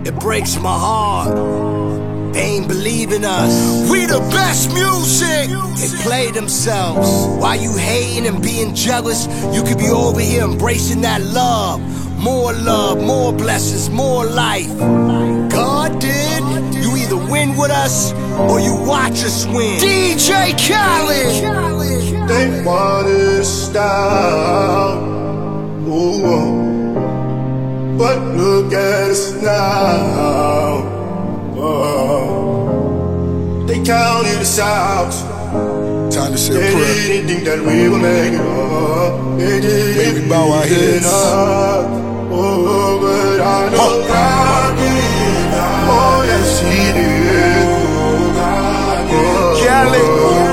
It breaks my heart. They ain't believing us. We the best music. They play themselves. While you hating and being jealous, you could be over here embracing that love. More blessings, more life. God did. You either win with us or you watch us win. DJ Khaled. They want us down. Ooh. But look at us now. They counted us out. Time to say a prayer. They didn't think that we would make it up. They didn't Maybe bow our heads. Oh, but I know God did. Oh, yes, He did. Khaled.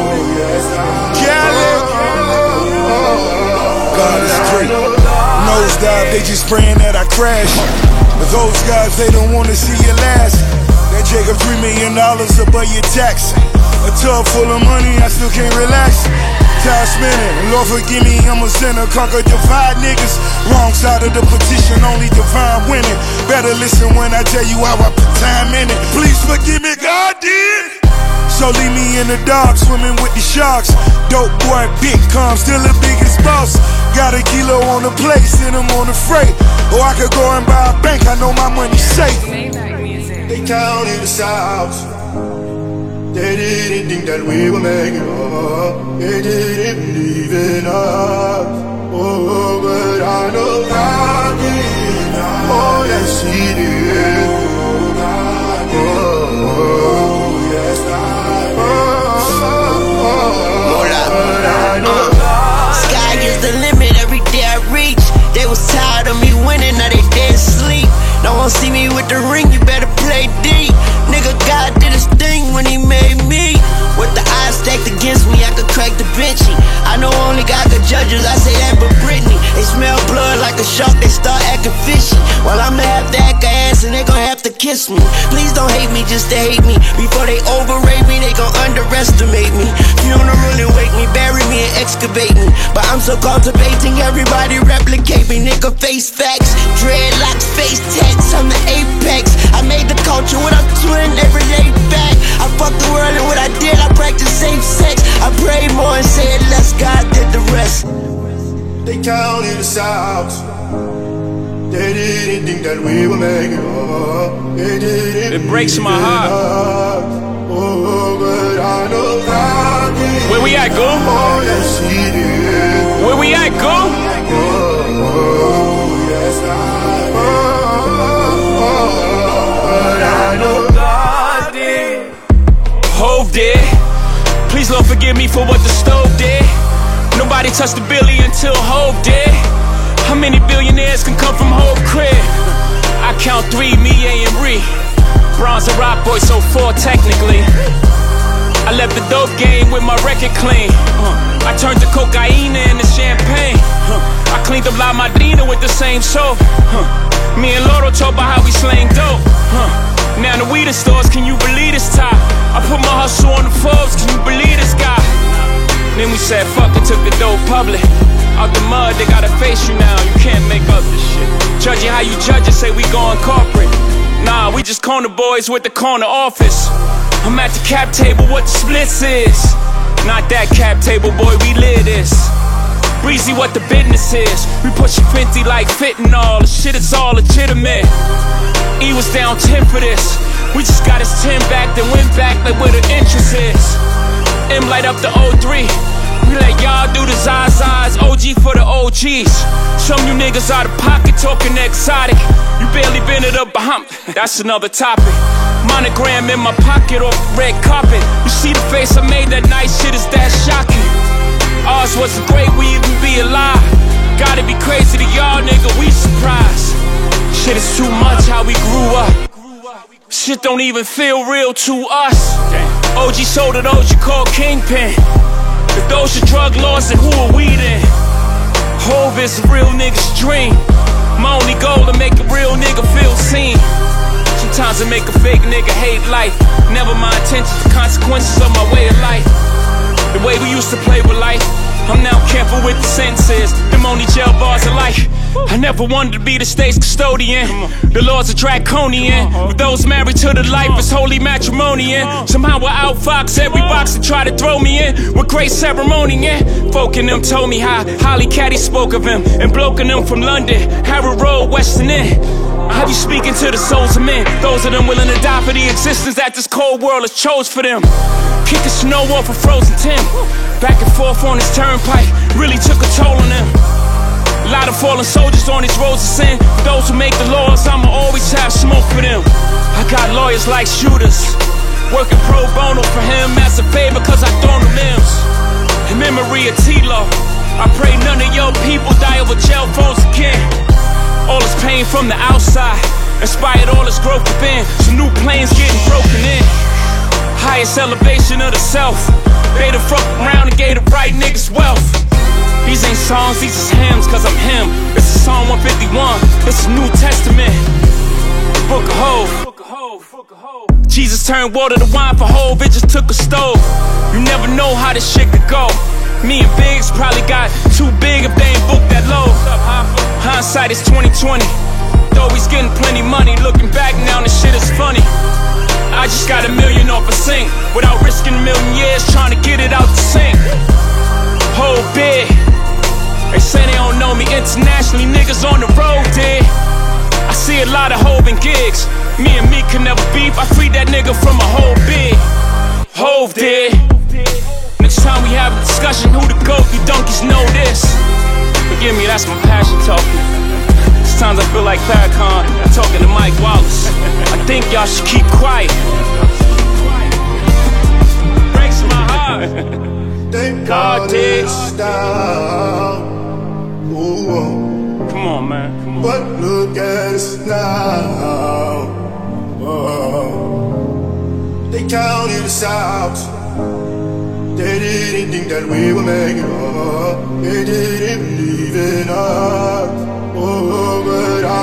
God is great. Nosedive, they just praying that I crash. But those guys, they don't want to see you last. That Jacob $3 million above your tax. A tub full of money, I still can't relax. Time spinning, Lord forgive me, I'm a sinner. Conquer, divide niggas. Wrong side of the petition, only divine winning. Better listen when I tell you how I put time in it. Please forgive me, God did. So leave me in the dark, swimming with the sharks. Dope boy, big calm, still the biggest boss. Got a kilo on the plate, send him on the freight. Or I could go and buy a bank, I know my money's safe. They counted us out. They didn't think that we would make it up. They didn't believe in us. Oh, but I know God did. Oh, yes, He did. Oh, yes, I know. Sky is the limit, every day I reach. They was tired of me winning, now they dead sleep. No one see me with the ring, you better play D. Nigga, God did his thing when He made me. With the odds stacked against me, I could crack the Vinci. I know only God could judge us, I say that but Britney. They smell blood like a shark, they start acting fishy. While I'ma have to act a ass and they gon' have to kiss me. Please don't hate me just to hate me. Before they overrate me, they gon' underestimate me. Funeral and wake me, bury me and excavate me. But I'm so cultivating, everybody replicate me. Nigga, face facts, dreadlocks, face tats, I'm the apex. I made the culture, what I'm doing, they relate back. I fucked the world and what I did, I practiced safe sex. I prayed more and said less, God did the rest. They counted us out. They didn't think that we would make it up. They didn't. It breaks my heart. Oh, but I know God did. Where we at, Goo? Oh, yes, He did. Where we at, Goo? Oh, yes, but I know God did. Hove did. Please, Lord, forgive me for what the stove did. Nobody touched the billy until Hove did. How many billionaires can come from Hove crib? I count 3, me, A, and Ree. Bronze and Rock Boy, so 4 technically. I left the dope game with my record clean. I turned the cocaine into champagne. I cleaned up La Madrina with the same soap. Me and Loro talk about how we slang dope. Now the weed stores, can you believe this top? I put my hustle on the Forbes, can you believe this guy? Then we said fuck it, took the dope public. Out the mud, they gotta face you now, you can't make up this shit. Judging how you judge it, say we going corporate. Nah, we just corner boys with the corner office. I'm at the cap table, what the splits is. Not that cap table, boy, we live this. Breezy, what the business is. We pushing 50 like fentanyl, the shit is all legitimate. E was down 10 for this. We just got his 10 back, then went back like where the interest is. M light up the 03. We let y'all do the Zazas, OG for the OGs. Some you niggas out of pocket talking exotic. You barely been it up behind. That's another topic. Monogram in my pocket off the red carpet. You see the face I made that night, shit is that shocking. Ours wasn't great, we even be alive. Gotta be crazy to y'all, nigga, we surprised. Shit is too much how we grew up. Shit don't even feel real to us. OG sold to those you call kingpin. If those are drug lords, then who are we then? Hove is a real nigga's dream. My only goal to make a real nigga feel seen. Sometimes I make a fake nigga hate life. Never my intentions, the consequences of my way of life. The way we used to play with life, I'm now careful with the sentences. Them only jail bars of life. I never wanted to be the state's custodian. The laws are draconian. With those married to the life, it's holy matrimony. Somehow I outfox every box that try to throw me in with great ceremony. Folk in them told me how Holly Caddy spoke of him, and bloke in them from London, Harrow Road, Western End. How you speaking to the souls of men? Those of them willing to die for the existence that this cold world has chose for them. Kicking snow off a frozen Tim. Back and forth on this turnpike really took a toll on them. A lot of fallen soldiers on these roads of sin. For those who make the laws, I'ma always have smoke for them. I got lawyers like shooters, working pro bono for him as a favor, cause I thrown them limbs. In memory of T-Law, I pray none of your people die over jail phones again. All this pain from the outside inspired all this growth within. Some new planes getting broken in. Highest elevation of the self. They the fuck around and gave the right niggas wealth. These ain't songs, these is hymns, cause I'm him. This is Psalm 151, this is New Testament. Book of Hov. Jesus turned water to wine for Hov, it just took a stove. You never know how this shit could go. Me and Biggs probably got too big if they ain't booked that low. Hindsight is 2020. Though he's getting plenty money, looking back now, this shit is funny. I just got $1 million off a sink without risking a million years trying to get it out the sink. Whole big. They say they don't know me internationally, niggas on the road did. I see a lot of Hov and gigs. Me and me can never beef, I freed that nigga from a whole big. Hov did. Next time we have a discussion, who the GOAT, you donkeys know this. Forgive me, that's my passion talking. Sometimes I feel like Farrakhan talking to Mike Wallace. I think y'all should keep quiet. Breaks my heart. God did. Come on, man. Come on. But look at us now. They counted us out. They didn't think that we would make it up. They didn't believe in us. Oh, but I